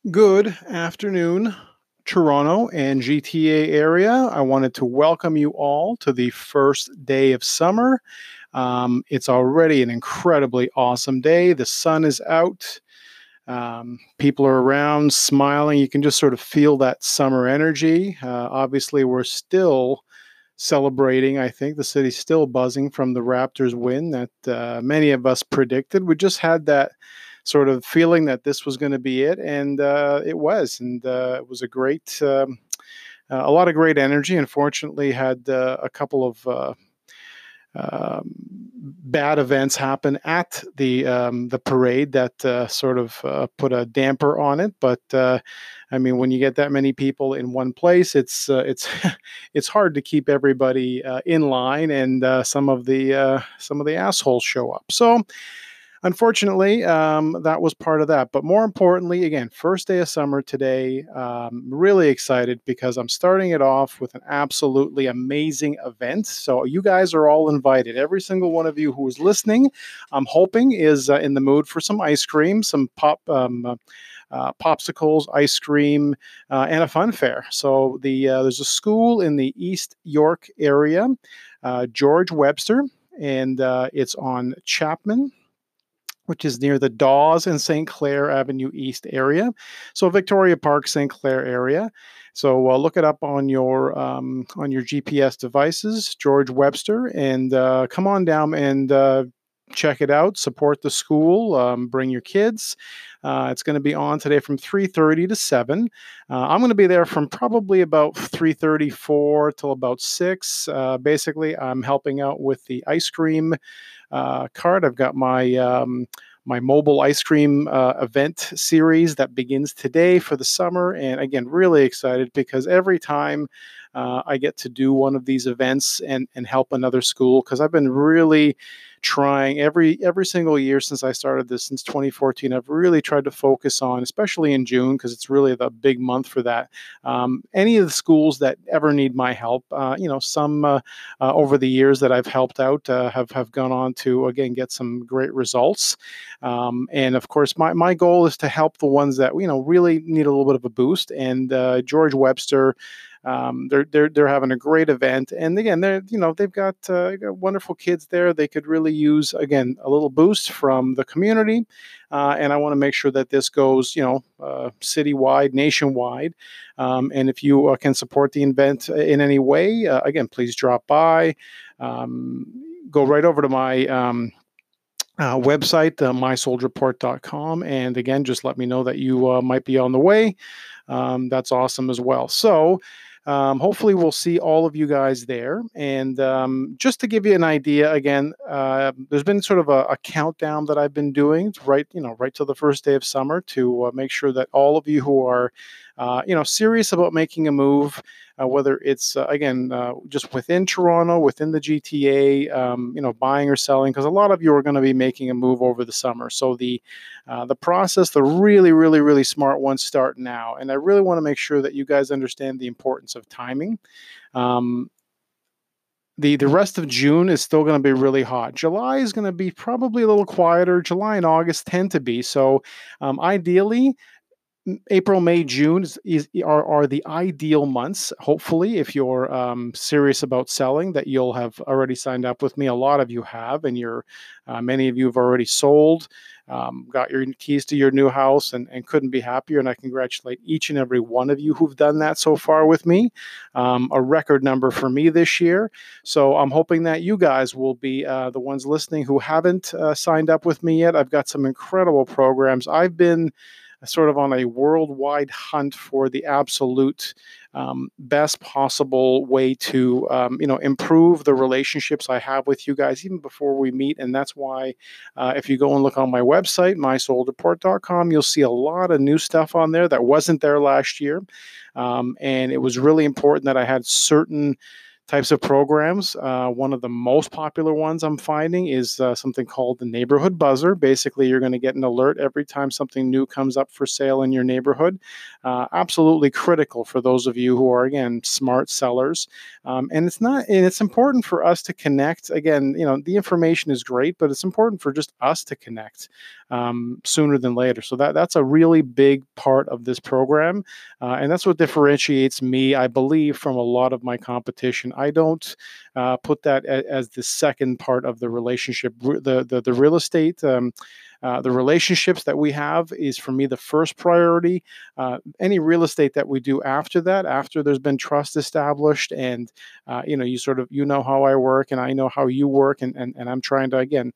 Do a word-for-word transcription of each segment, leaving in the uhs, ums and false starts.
Good afternoon, Toronto and G T A area. I wanted to welcome you all to the first day of summer. Um, it's already an incredibly awesome day. The sun is out. Um, people are around smiling. You can just sort of feel that summer energy. Uh, obviously, we're still celebrating. I think the city's still buzzing from the Raptors win that uh, many of us predicted. We just had that sort of feeling that this was going to be it, and uh, it was. And uh, it was a great, um, uh, a lot of great energy. Unfortunately, had uh, a couple of uh, um, bad events happen at the um, the parade that uh, sort of uh, put a damper on it. But uh, I mean, when you get that many people in one place, it's uh, it's it's hard to keep everybody uh, in line, and uh, some of the uh, some of the assholes show up. So unfortunately, um, that was part of that. But more importantly, again, first day of summer today. Um, really excited because I'm starting it off with an absolutely amazing event. So you guys are all invited. Every single one of you who is listening, I'm hoping is uh, in the mood for some ice cream, some pop. Um, uh, uh, popsicles, ice cream, uh, and a fun fair. So the uh, there's a school in the East York area, uh, George Webster, and uh, it's on Chapman, which is near the Dawes and Saint Clair Avenue East area. So Victoria Park, Saint Clair area. So uh, look it up on your um, on your G P S devices, George Webster, and uh, come on down and uh, check it out. Support the school. Um, bring your kids. Uh, it's going to be on today from three thirty to seven. Uh, I'm going to be there from probably about three thirty-four till about six. Uh, basically, I'm helping out with the ice cream uh, cart. I've got my um, my mobile ice cream uh, event series that begins today for the summer, and again, really excited because every time uh, I get to do one of these events and and help another school, because I've been really trying every every single year since I started this since twenty fourteen. I've really tried to focus on, especially in June, because it's really the big month for that. Um, any of the schools that ever need my help, uh, you know, some uh, uh, over the years that I've helped out uh, have have gone on to again get some great results. Um, and of course, my my goal is to help the ones that you know really need a little bit of a boost. And uh, George Webster. Um, they're they're they're having a great event, and again, they're you know they've got, uh, got wonderful kids there. They could really use again a little boost from the community, uh, and I want to make sure that this goes you know uh, citywide, nationwide. Um, and if you uh, can support the event in any way, uh, again, please drop by. Um, go right over to my um, uh, website, uh, my soldier report dot com. And again, just let me know that you uh, might be on the way. Um, that's awesome as well. So, um, hopefully, we'll see all of you guys there. And um, just to give you an idea, again, uh, there's been sort of a, a countdown that I've been doing right, you know, right till the first day of summer to uh, make sure that all of you who are, uh, you know, serious about making a move, uh, whether it's uh, again uh, just within Toronto, within the G T A, um, you know, buying or selling, because a lot of you are going to be making a move over the summer. So the uh, the process, the really, really, really smart ones start now, and I really want to make sure that you guys understand the importance of timing. Um, the the rest of June is still going to be really hot. July is going to be probably a little quieter. July and August tend to be so. Um, ideally, April, May, June is, is, are, are the ideal months. Hopefully, if you're um, serious about selling, that you'll have already signed up with me. A lot of you have, and you're uh, many of you have already sold, um, got your keys to your new house, and, and couldn't be happier. And I congratulate each and every one of you who've done that so far with me. Um, a record number for me this year. So I'm hoping that you guys will be uh, the ones listening who haven't uh, signed up with me yet. I've got some incredible programs. I've been sort of on a worldwide hunt for the absolute um, best possible way to, um, you know, improve the relationships I have with you guys even before we meet. And that's why uh, if you go and look on my website, my sold report dot com, you'll see a lot of new stuff on there that wasn't there last year. Um, and it was really important that I had certain types of programs. Uh, one of the most popular ones I'm finding is uh, something called the neighborhood buzzer. Basically, you're going to get an alert every time something new comes up for sale in your neighborhood. Uh, absolutely critical for those of you who are, again, smart sellers. Um, and it's not, and it's important for us to connect. Again, you know, the information is great, but it's important for just us to connect um, sooner than later. So that that's a really big part of this program, uh, and that's what differentiates me, I believe, from a lot of my competition. I don't uh, put that a, as the second part of the relationship. The the, the real estate. Um, uh, the relationships that we have is, for me, the first priority. Uh, any real estate that we do after that, after there's been trust established, and uh, you know, you sort of, you know how I work, and I know how you work, and and, and I'm trying to, again,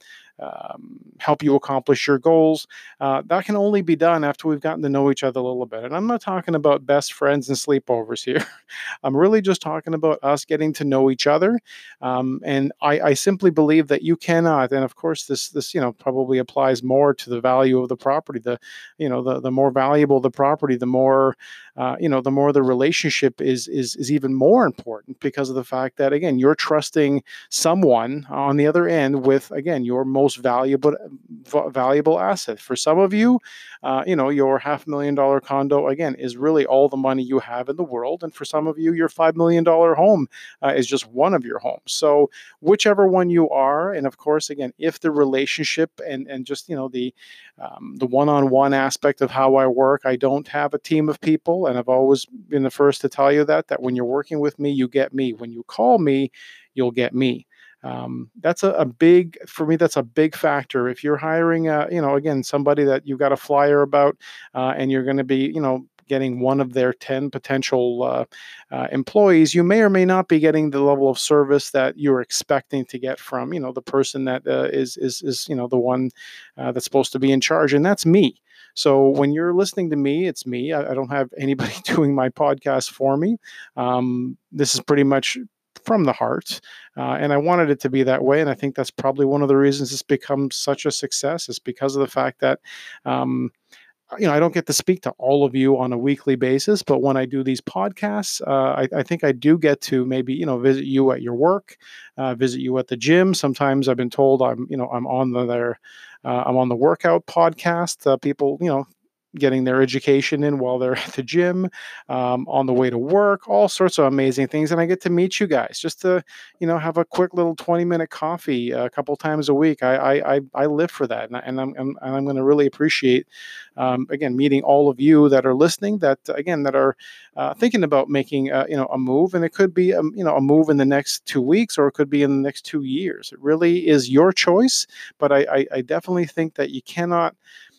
um, help you accomplish your goals. Uh, that can only be done after we've gotten to know each other a little bit. And I'm not talking about best friends and sleepovers here. I'm really just talking about us getting to know each other. Um, and I, I simply believe that you cannot. And of course, this this you know probably applies more to the value of the property. The you know the the more valuable the property, the more uh, you know the more the relationship is is is even more important, because of the fact that, again, you're trusting someone on the other end with, again, your most valuable valuable asset. For some of you, uh, you know, your half million dollar condo, again, is really all the money you have in the world. And for some of you, your five million dollar home uh, is just one of your homes. So whichever one you are, and of course, again, if the relationship and and just, you know, the um, the one-on-one aspect of how I work, I don't have a team of people, and I've always been the first to tell you that that when you're working with me, you get me. When you call me, you'll get me. Um, that's a, a big, for me, that's a big factor. If you're hiring, uh, you know, again, somebody that you've got a flyer about, uh, and you're going to be, you know, getting one of their ten potential uh, uh, employees, you may or may not be getting the level of service that you're expecting to get from, you know, the person that uh, is is is you know the one uh, that's supposed to be in charge, and that's me. So when you're listening to me, it's me. I, I don't have anybody doing my podcast for me. Um, this is pretty much from the heart. Uh, and I wanted it to be that way. And I think that's probably one of the reasons it's become such a success, is because of the fact that, um, you know, I don't get to speak to all of you on a weekly basis, but when I do these podcasts, uh, I, I think I do get to maybe, you know, visit you at your work, uh, visit you at the gym. Sometimes I've been told I'm, you know, I'm on the, their, uh, I'm on the workout podcast. Uh, people, you know, getting their education in while they're at the gym, um, on the way to work, all sorts of amazing things. And I get to meet you guys just to, you know, have a quick little twenty minute coffee a couple times a week. I, I, I, I live for that. And, I, and I'm, I'm, and I'm going to really appreciate, um, again, meeting all of you that are listening, that, again, that are uh, thinking about making, uh, you know, a move. And it could be, a, you know, a move in the next two weeks, or it could be in the next two years. It really is your choice. But I, I, I definitely think that you cannot,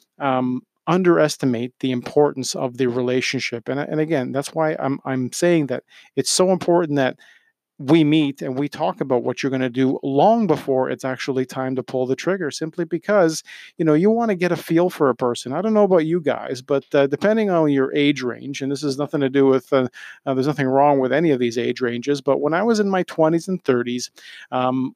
um, underestimate the importance of the relationship. And, and again, that's why I'm I'm saying that it's so important that we meet and we talk about what you're going to do long before it's actually time to pull the trigger, simply because, you know, you want to get a feel for a person. I don't know about you guys, but uh, depending on your age range, and this has nothing to do with, uh, uh, there's nothing wrong with any of these age ranges, but when I was in my twenties and thirties, um,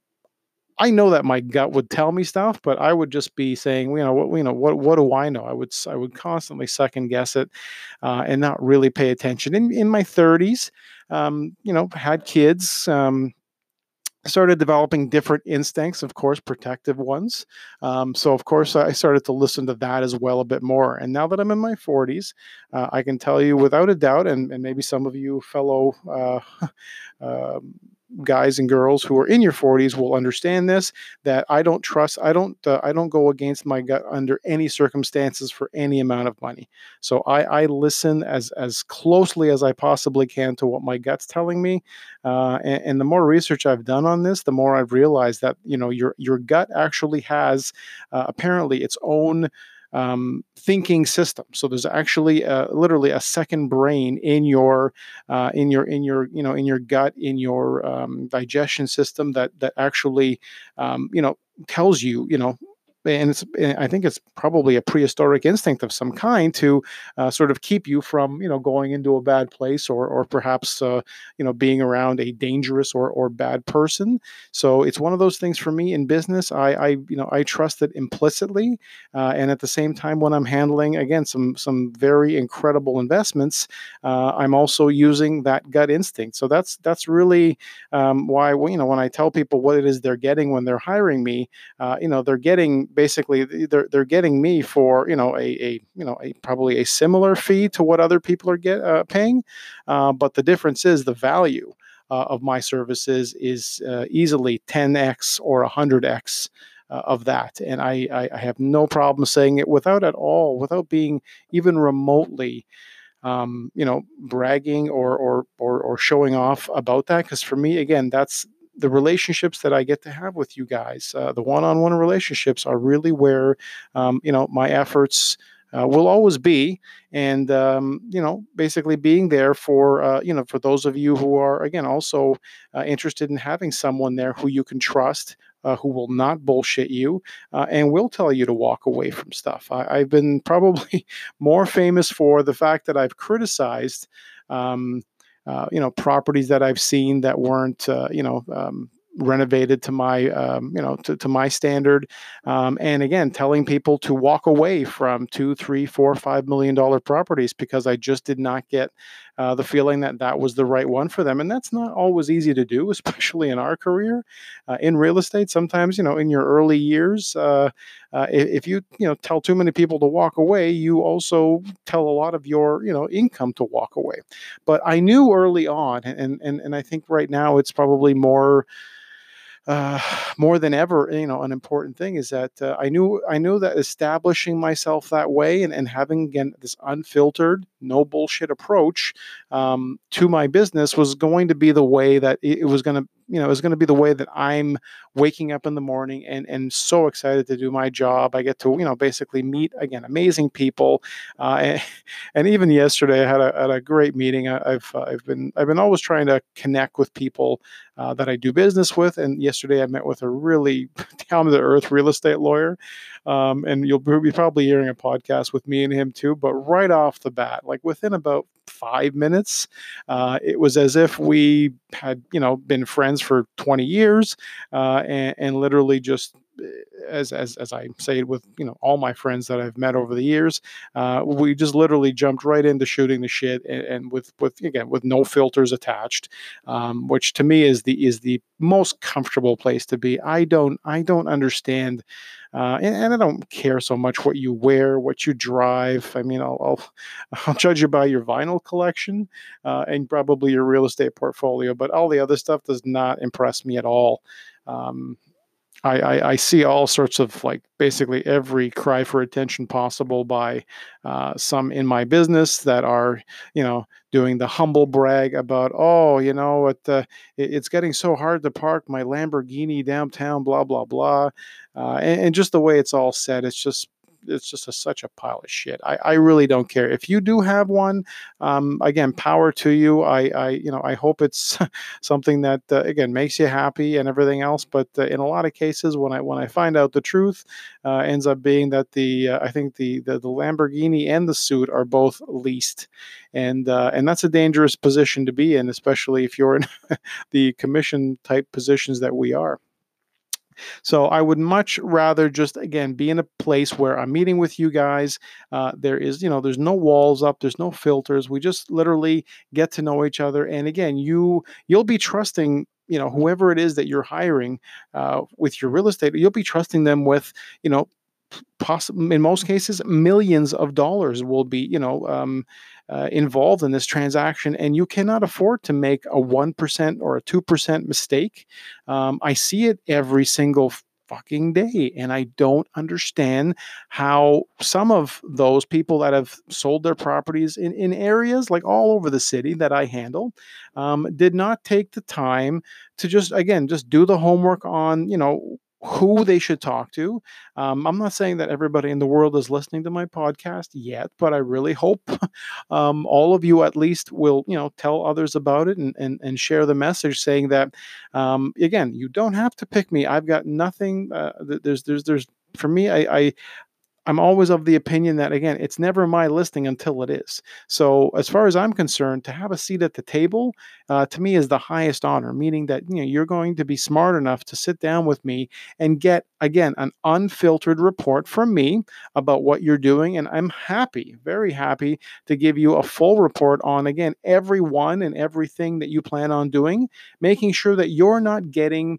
I know that my gut would tell me stuff, but I would just be saying, you know, what, you know, what, what do I know? I would, I would constantly second guess it, uh, and not really pay attention. In in my thirties, um, you know, had kids, um, started developing different instincts, of course, protective ones. Um, so, of course, I started to listen to that as well a bit more. And now that I'm in my forties, uh, I can tell you without a doubt, and, and maybe some of you fellow uh, uh, guys and girls who are in your forties will understand this, that I don't trust, I don't, uh, I don't go against my gut under any circumstances for any amount of money. So I, I listen as as closely as I possibly can to what my gut's telling me. Uh, and, and the more research I've done on this, the more I've realized that, you know, your your gut actually has uh, apparently its own um, thinking system. So there's actually uh, literally a second brain in your uh, in your in your you know in your gut, in your um, digestion system, that that actually um, you know tells you you know and it's and I think it's probably a prehistoric instinct of some kind to uh, sort of keep you from you know going into a bad place or or perhaps uh, you know being around a dangerous or or bad person. So it's one of those things for me in business. I I you know I trust it implicitly, uh, and at the same time when I'm handling again some some very incredible investments, uh, I'm also using that gut instinct. So that's that's really um, why well, you know when I tell people what it is they're getting when they're hiring me, uh, you know they're getting basically they're they're getting me for you know a, a you know a probably a similar fee to what other people are get uh, paying, uh, but the difference is the value uh, of my services is uh, easily ten x or one hundred x uh, of that. And I, I, I have no problem saying it without at all, without being even remotely um, you know, bragging or or or, or showing off about that. Because for me, again, that's the relationships that I get to have with you guys. Uh, the one-on-one relationships are really where um, you know my efforts. Uh, will always be, and um, you know, basically being there for uh, you know for those of you who are again also uh, interested in having someone there who you can trust, uh, who will not bullshit you, uh, and will tell you to walk away from stuff. I, I've been probably more famous for the fact that I've criticized, um, uh, you know, properties that I've seen that weren't, uh, you know, um, renovated to my, um, you know, to, to my standard. Um, and again, telling people to walk away from two, three, four, five million dollar properties because I just did not get uh, the feeling that that was the right one for them. And that's not always easy to do, especially in our career uh, in real estate. Sometimes, you know, in your early years, uh, uh, if, if you, you know, tell too many people to walk away, you also tell a lot of your, you know, income to walk away. But I knew early on, and and and I think right now it's probably more uh, more than ever, you know, an important thing is that uh, I knew I knew that establishing myself that way and, and having again this unfiltered, no bullshit approach um, to my business was going to be the way that it, it was going to, you know, it was going to be the way that I'm waking up in the morning and and so excited to do my job. I get to, you know, basically meet again amazing people, uh, and, and even yesterday I had a, had a great meeting. I, I've uh, I've been I've been always trying to connect with people uh, that I do business with. And yesterday I met with a really down to earth real estate lawyer. Um, and you'll be probably hearing a podcast with me and him too. But right off the bat, like within about five minutes, uh, it was as if we had, you know, been friends for twenty years uh, and, and literally just as as as I say it with you know all my friends that I've met over the years, uh, we just literally jumped right into shooting the shit and, and with with again with no filters attached, um, which to me is the is the most comfortable place to be. I don't I don't understand. Uh, and, and I don't care so much what you wear, what you drive. I mean, I'll I'll, I'll judge you by your vinyl collection uh, and probably your real estate portfolio, but all the other stuff does not impress me at all. Um, I, I, I see all sorts of like basically every cry for attention possible by uh, some in my business that are, you know, doing the humble brag about, oh, you know, it, uh, it, it's getting so hard to park my Lamborghini downtown, blah, blah, blah. Uh, and, and just the way it's all said, it's just, it's just a, such a pile of shit. I, I really don't care. If you do have one, um, again, power to you. I, I, you know, I hope it's something that uh, again makes you happy and everything else. But uh, in a lot of cases, when I when I find out the truth, uh, ends up being that the uh, I think the, the the Lamborghini and the suit are both leased, and uh, and that's a dangerous position to be in, especially if you're in the commission type positions that we are. So I would much rather just again be in a place where I'm meeting with you guys. Uh, there is, you know, there's no walls up, there's no filters. We just literally get to know each other. And again, you you'll be trusting, you know, whoever it is that you're hiring uh, with your real estate. You'll be trusting them with, you know, possibly in most cases millions of dollars will be you know um, uh, involved in this transaction, and you cannot afford to make a one percent or a two percent mistake. um, I see it every single fucking day, and I don't understand how some of those people that have sold their properties in, in areas like all over the city that I handle um, did not take the time to just again just do the homework on you know who they should talk to. um, I'm not saying that everybody in the world is listening to my podcast yet, but I really hope um, all of you at least will, you know, tell others about it and and, and share the message, saying that um, again, you don't have to pick me. I've got nothing. Uh, there's there's there's For me, I, I I'm always of the opinion that, again, it's never my listing until it is. So, as far as I'm concerned, to have a seat at the table, uh, to me, is the highest honor. Meaning that, you know you're going to be smart enough to sit down with me and get, again, an unfiltered report from me about what you're doing, and I'm happy, very happy, to give you a full report on, again, everyone and everything that you plan on doing, making sure that you're not getting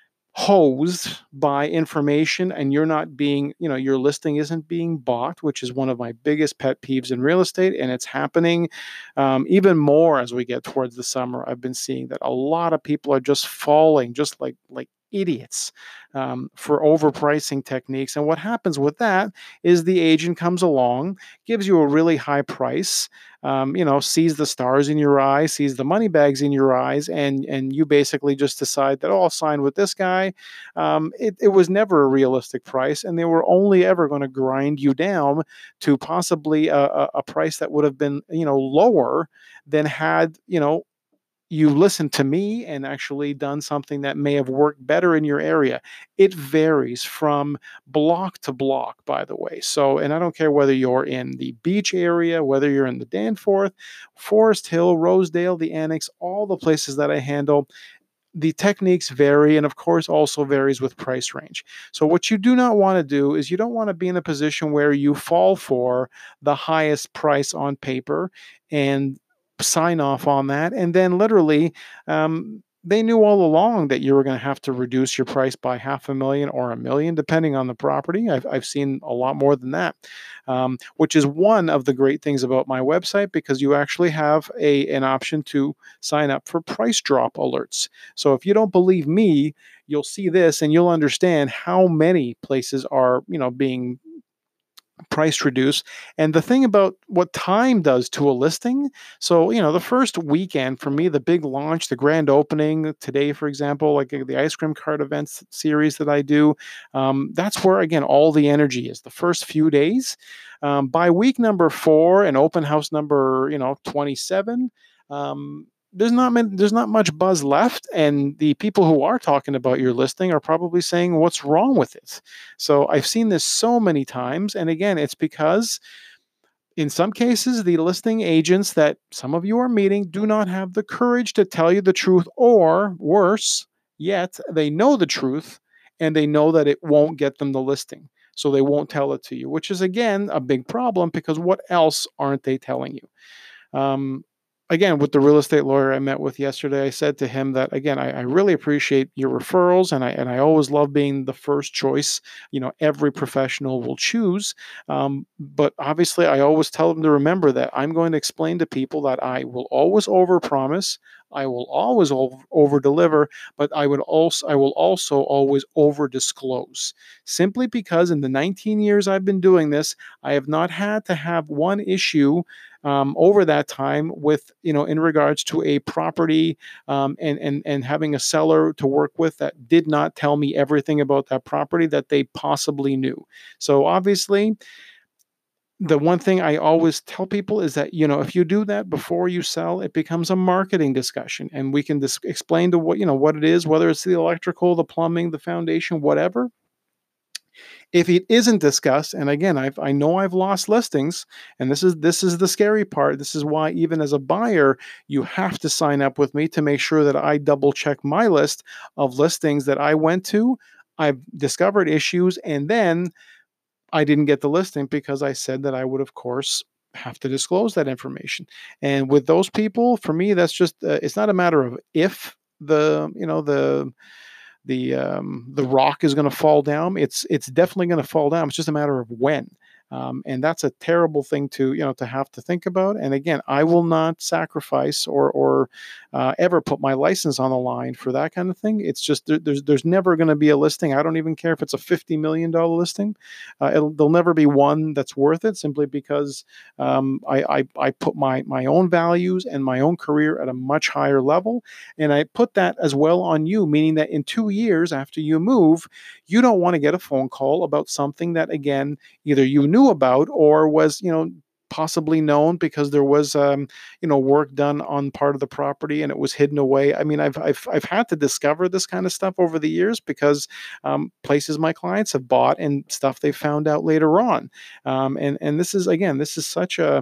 hosed by information, and you're not being, you know, your listing isn't being bought, which is one of my biggest pet peeves in real estate. And it's happening um, even more as we get towards the summer. I've been seeing that a lot of people are just falling, just like, like, idiots um, for overpricing techniques. And what happens with that is the agent comes along, gives you a really high price, um, you know, sees the stars in your eyes, sees the money bags in your eyes, and and you basically just decide that, oh, I'll sign with this guy. Um, it, it was never a realistic price, and they were only ever going to grind you down to possibly a, a, a price that would have been, you know, lower than had, you know, you listened to me and actually done something that may have worked better in your area. It varies from block to block, by the way. So, and I don't care whether you're in the beach area, whether you're in the Danforth, Forest Hill, Rosedale, the Annex, all the places that I handle, the techniques vary, and of course also varies with price range. So what you do not want to do is, you don't want to be in a position where you fall for the highest price on paper and sign off on that, and then literally um, they knew all along that you were going to have to reduce your price by half a million or a million, depending on the property. I've, I've seen a lot more than that, um, which is one of the great things about my website, because you actually have a an option to sign up for price drop alerts. So if you don't believe me, you'll see this and you'll understand how many places are, you know, being price reduced. And the thing about what time does to a listing, so, you know, the first weekend for me, the big launch, the grand opening today, for example, like uh, the ice cream cart events series that I do, um, that's where, again, all the energy is the first few days. Um, by week number four and open house number, you know, twenty-seven, um, there's not many, there's not much buzz left, and the people who are talking about your listing are probably saying, what's wrong with it? So I've seen this so many times, and again, it's because in some cases the listing agents that some of you are meeting do not have the courage to tell you the truth, or worse yet, they know the truth and they know that it won't get them the listing, so they won't tell it to you, which is, again, a big problem, because what else aren't they telling you? Um, Again, with the real estate lawyer I met with yesterday, I said to him that, again, I, I really appreciate your referrals, and I and I always love being the first choice. You know, every professional will choose, um, but obviously, I always tell them to remember that I'm going to explain to people that I will always overpromise, I will always over deliver, but I would also I will also always over disclose. Simply because in the nineteen years I've been doing this, I have not had to have one issue um, over that time with, you know, in regards to a property, um, and and and having a seller to work with that did not tell me everything about that property that they possibly knew. So obviously, the one thing I always tell people is that, you know, if you do that before you sell, it becomes a marketing discussion, and we can dis- explain to what, you know, what it is, whether it's the electrical, the plumbing, the foundation, whatever. If it isn't discussed, and again, I've I know I've lost listings, and this is this is the scary part. This is why, even as a buyer, you have to sign up with me to make sure that I double check my list of listings that I went to. I've discovered issues, and then I didn't get the listing because I said that I would, of course, have to disclose that information. And with those people, for me, that's just uh, it's not a matter of if the you know the the um, the rock is going to fall down. It's it's definitely going to fall down. It's just a matter of when. Um, and that's a terrible thing to you know to have to think about. And again, I will not sacrifice or or uh, ever put my license on the line for that kind of thing. It's just there, there's there's never going to be a listing. I don't even care if it's a fifty million dollar listing. Uh, it'll, there'll never be one that's worth it, simply because um, I, I I put my my own values and my own career at a much higher level, and I put that as well on you, meaning that in two years after you move, you don't want to get a phone call about something that, again, either you knew about or was, you know, possibly known because there was, um, you know, work done on part of the property and it was hidden away. I mean, I've I've I've had to discover this kind of stuff over the years because um, places my clients have bought and stuff they found out later on. Um, and and this is again, this is such a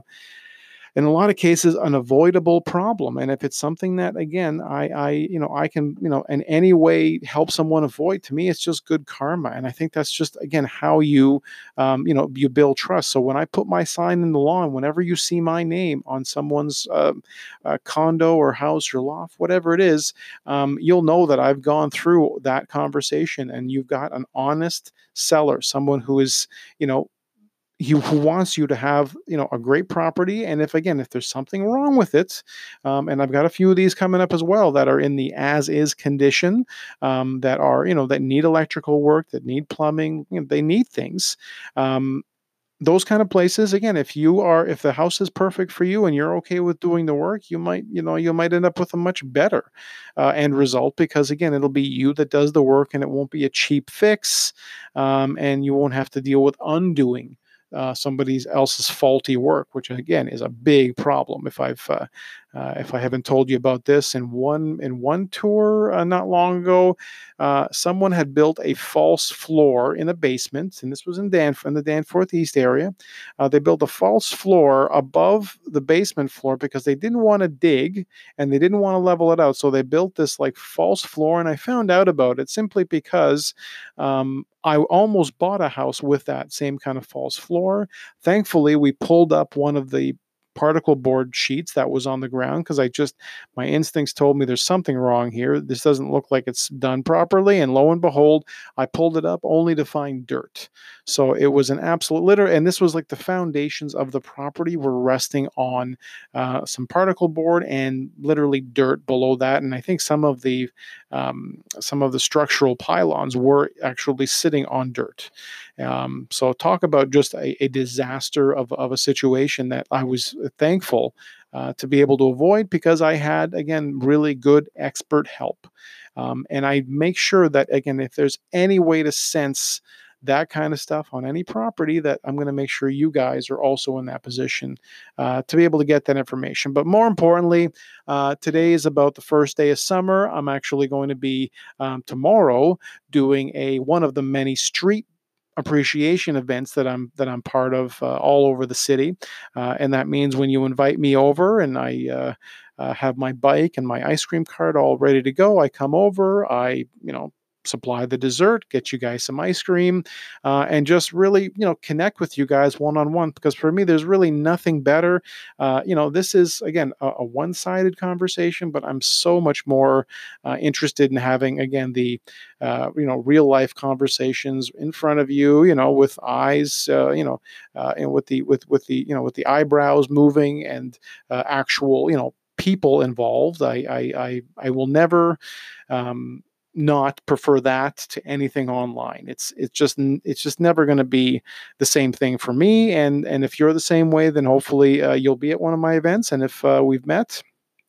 in a lot of cases an avoidable problem, and if it's something that again i i you know I can you know in any way help someone avoid, to me it's just good karma. And I think that's just again how you um, you know you build trust. So when I put my sign in the lawn, whenever you see my name on someone's um, uh, condo or house or loft, whatever it is, um, you'll know that I've gone through that conversation and you've got an honest seller, someone who is you know you who wants you to have you know a great property. And if again if there's something wrong with it, um, and I've got a few of these coming up as well that are in the as is condition, um, that are you know that need electrical work, that need plumbing, you know, they need things, um, those kind of places. Again, if you are if the house is perfect for you and you're okay with doing the work, you might you know you might end up with a much better uh, end result, because again it'll be you that does the work and it won't be a cheap fix, um, and you won't have to deal with undoing uh, somebody else's faulty work, which again is a big problem. If I've uh, uh, if I haven't told you about this, in one in one tour uh, not long ago, uh, someone had built a false floor in a basement, and this was in Dan in the Danforth East area. Uh, they built a false floor above the basement floor because they didn't want to dig and they didn't want to level it out. So they built this like false floor, and I found out about it simply because um, I almost bought a house with that same kind of false floor. Thankfully, we pulled up one of the particle board sheets that was on the ground because I just, my instincts told me there's something wrong here. This doesn't look like it's done properly. And lo and behold, I pulled it up only to find dirt. So it was an absolute litter. And this was like the foundations of the property were resting on uh, some particle board and literally dirt below that. And I think some of the um, some of the structural pylons were actually sitting on dirt. Um, so talk about just a, a disaster of, of a situation that I was thankful uh, to be able to avoid because I had, again, really good expert help. Um, and I make sure that, again, if there's any way to sense that kind of stuff on any property, that I'm going to make sure you guys are also in that position uh, to be able to get that information. But more importantly, uh, today is about the first day of summer. I'm actually going to be um, tomorrow doing a one of the many street appreciation events that I'm that I'm part of uh, all over the city, uh, and that means when you invite me over and I uh, uh, have my bike and my ice cream cart all ready to go, I come over, I you know supply the dessert, get you guys some ice cream, uh, and just really, you know, connect with you guys one on one. Because for me, there's really nothing better. Uh, you know, this is again a, a one sided conversation, but I'm so much more uh, interested in having again the uh, you know real life conversations in front of you. You know, with eyes, uh, you know, uh, and with the with with the you know with the eyebrows moving and uh, actual you know people involved. I I I, I will never. Um, not prefer that to anything online. It's it's just it's just never going to be the same thing for me. And and if you're the same way, then hopefully uh, you'll be at one of my events. And if uh, we've met,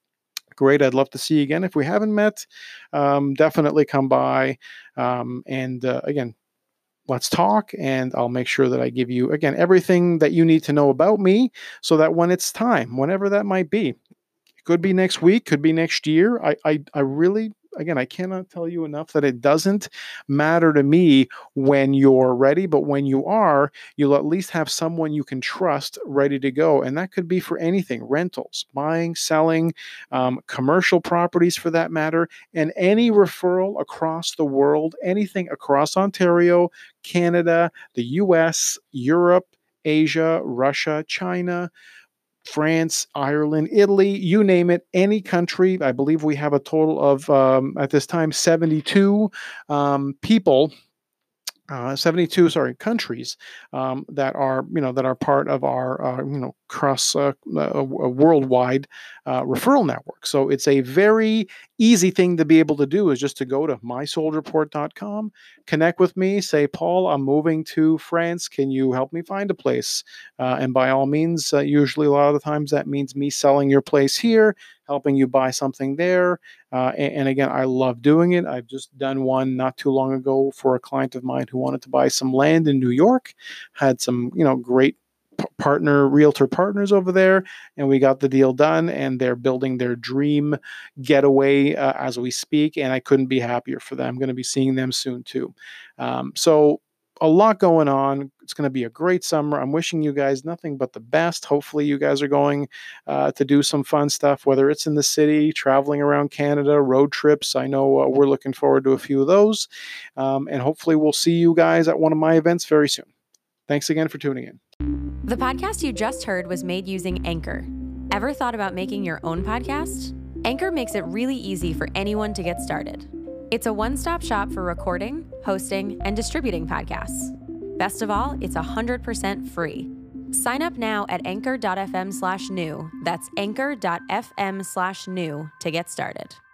great. I'd love to see you again. If we haven't met, um, definitely come by. Um, and uh, again, let's talk, and I'll make sure that I give you again everything that you need to know about me, so that when it's time, whenever that might be, could be next week, could be next year. I, I, I really, again, I cannot tell you enough that it doesn't matter to me when you're ready, but when you are, you'll at least have someone you can trust ready to go. And that could be for anything: rentals, buying, selling, um, commercial properties for that matter, and any referral across the world, anything across Ontario, Canada, the U S, Europe, Asia, Russia, China, France, Ireland, Italy, you name it, any country. I believe we have a total of, um, at this time, seventy-two um, people uh, seventy-two, sorry, countries um, that are, you know, that are part of our, uh, you know, cross uh, uh, worldwide uh, referral network. So it's a very easy thing to be able to do, is just to go to my sold report dot com, connect with me, say, Paul, I'm moving to France. Can you help me find a place? Uh, and by all means, uh, usually a lot of the times that means me selling your place here, helping you buy something there. Uh, and, and again, I love doing it. I've just done one not too long ago for a client of mine who wanted to buy some land in New York, had some, you know, great p- partner, realtor partners over there, and we got the deal done. And they're building their dream getaway uh, as we speak. And I couldn't be happier for them. I'm going to be seeing them soon too. Um, so a lot going on. It's going to be a great summer. I'm wishing you guys nothing but the best. Hopefully you guys are going uh, to do some fun stuff, whether it's in the city, traveling around Canada, road trips. I know uh, we're looking forward to a few of those. Um, and hopefully we'll see you guys at one of my events very soon. Thanks again for tuning in. The podcast you just heard was made using Anchor. Ever thought about making your own podcast? Anchor makes it really easy for anyone to get started. It's a one-stop shop for recording, hosting, and distributing podcasts. Best of all, it's one hundred percent free. Sign up now at anchor.fm slash new. That's anchor.fm slash new to get started.